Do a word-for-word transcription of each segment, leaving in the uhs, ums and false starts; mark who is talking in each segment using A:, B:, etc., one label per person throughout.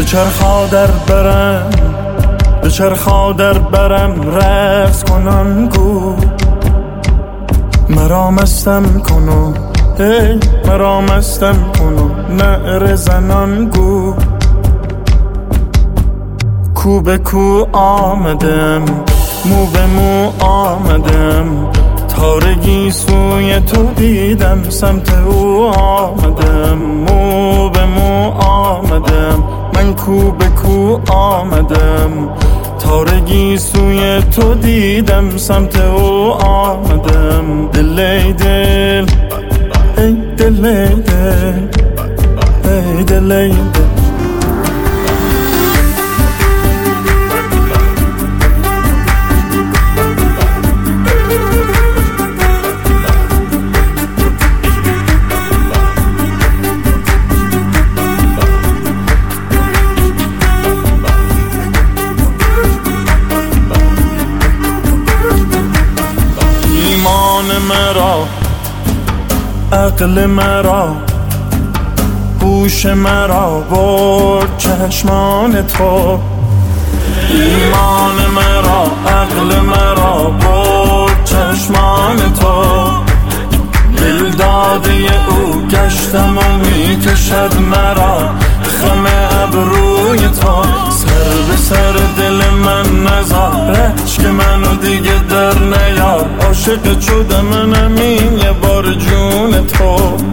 A: چرخا در برم به چرخا در برم رقص کنان گو مرا مستم کنو هی مرا مستم کنو نعره زنان گو کو به کو آمدم مو به مو آمدم تارگی سوی تو دیدم سمت او آمدم مو به مو آمدم من کو به کو آمدم تارگی سوی تو دیدم سمت او آمدم دل ای دل ای دل ای دل ای دل ای دل مرا عقل مرا هوش مرا برد چشمان تو ایمان مرا عقل مرا برد چشمان تو دل داده او گشتم و میکشد مرا خم ابروی تو سر به سر دل من نزار عشق منو دیگه در نیار عاشق شدم منم یه بار جون تو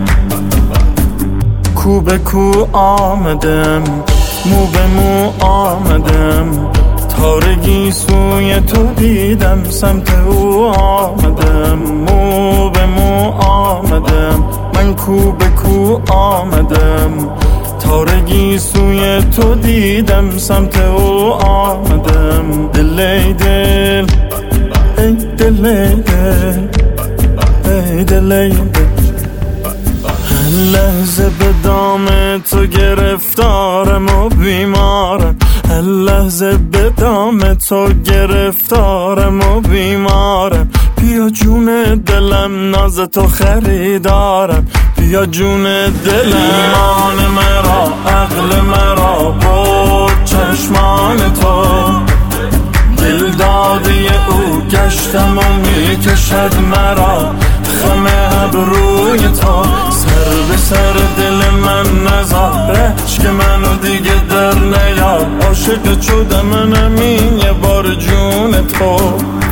A: کو به کو آمدم مو به مو آمدم تارگی سوی تو دیدم سمت او آمدم مو به مو آمدم من کو به کو آمدم تارگی سوی تو دیدم سمت او آمدم دل ای دل ای دل ای دل ای دل ای دل هر لحظه به دام تو گرفتارم و بیمارم هر لحظه به دام تو گرفتارم و بیمارم بیا جون دلم ناز تو خریدارم بیا جون دلم ایمان مرا عقل مرا برد چشمان تو دل داده او گشتم و میکشد مرا خم ابروی تو سر به سر دل من نزار عشق منو دیگه در نیار عاشق شدم منم این یه بار جون تو